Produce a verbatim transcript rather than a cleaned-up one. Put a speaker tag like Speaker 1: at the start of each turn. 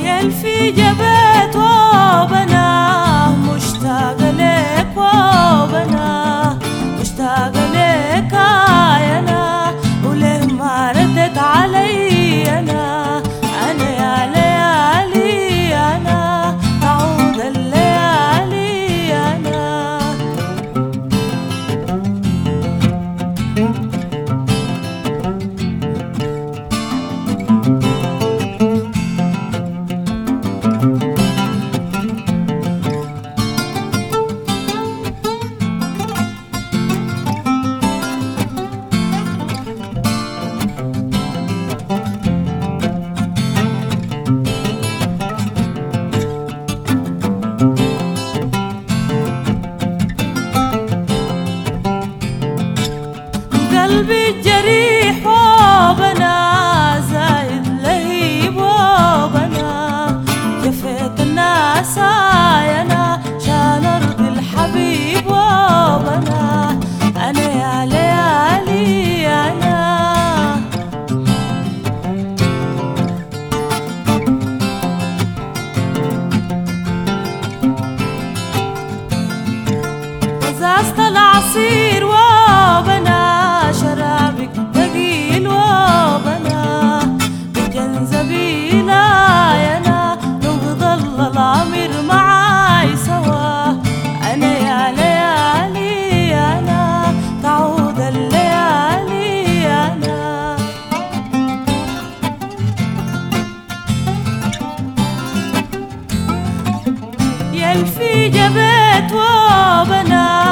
Speaker 1: في جبت وبنا مشتاق لك وبنا مشتاق لك انا وليه ما ردت علي انا انا يا ليالي انا تعود الليالي انا قلبي الجريح وبنا زايد لهيب وبنا جفيت الناس انا شان ارض الحبيب وبنا انا يا ليالي انا ازازة العصير وبنا شرابك ثقيل وبنا بجنزبيلة يانا لو ظل العمر معاي سوا أنا يا ليالي أنا تعود الليالي أنا يلفي جبت وبنا